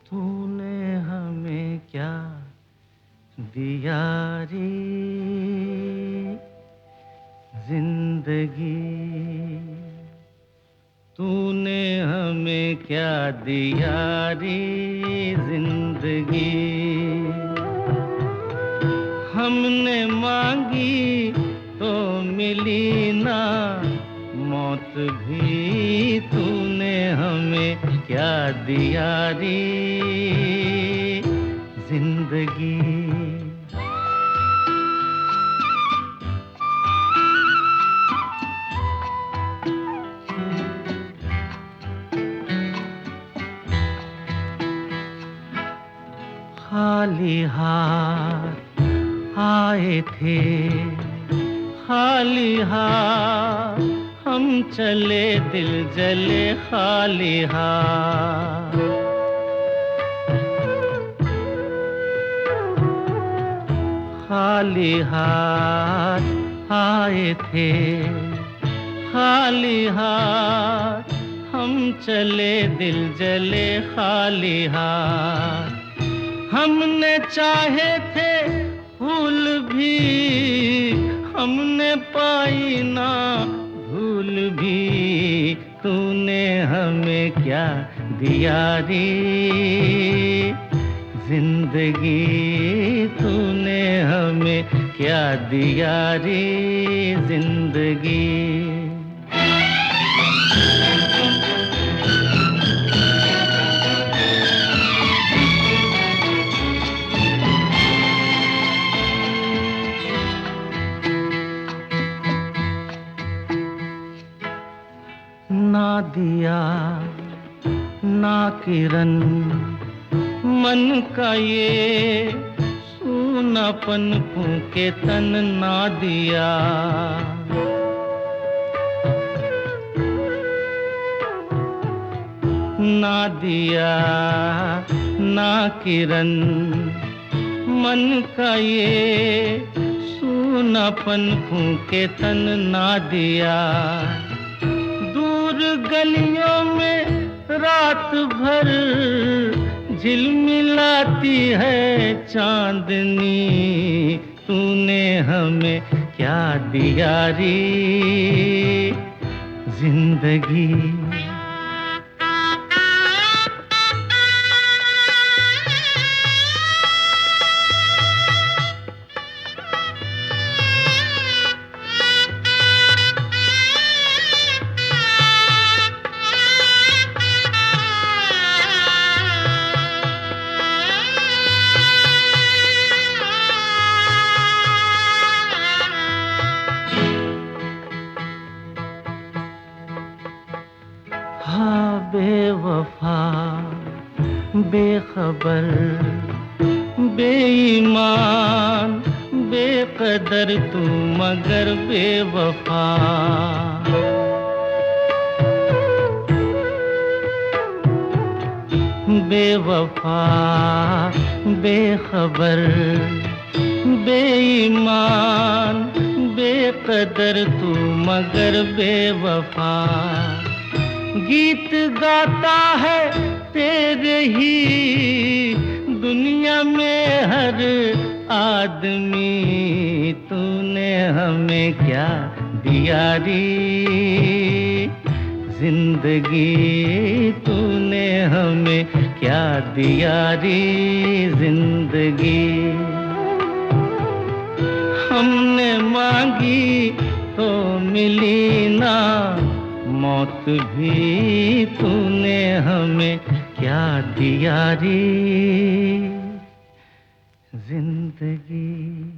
तूने हमें क्या दिया रे जिंदगी, तूने हमें क्या दिया रे जिंदगी। हमने मांगी तो मिली ना मौत भी, तूने हमें क्या दिया रे जिंदगी। खाली हाथ आए थे, खाली हाथ हम चले, दिल जले खाली हाथ। खाली हाथ आए थे, खाली हाथ हम चले, दिल जले खाली हाथ। हमने चाहे थे फूल भी, हमने पाई ना भूल भी, तूने हमें क्या दिया रे जिंदगी। तूने हमें क्या दिया रे जिंदगी। ना दिया ना किरण मन का ये सूनापन फूके तन, ना दिया ना दिया ना किरण मन का ये सूनापन फूके तन, ना दिया। दूर गलियों में रात भर झिलमिलाती है चांदनी, तूने हमें क्या दिया रे जिंदगी। हाँ बेवफा बेखबर बेईमान बेकदर तू मगर बेवफा। बेवफा बेखबर बेईमान बेकदर तू मगर बेवफा। गीत गाता है तेरे ही दुनिया में हर आदमी, तूने हमें क्या दिया रे जिंदगी। तूने हमें क्या दिया रे जिंदगी। हमने मांगी तो मिली ना मौत भी, तूने हमें क्या दिया रे जिंदगी।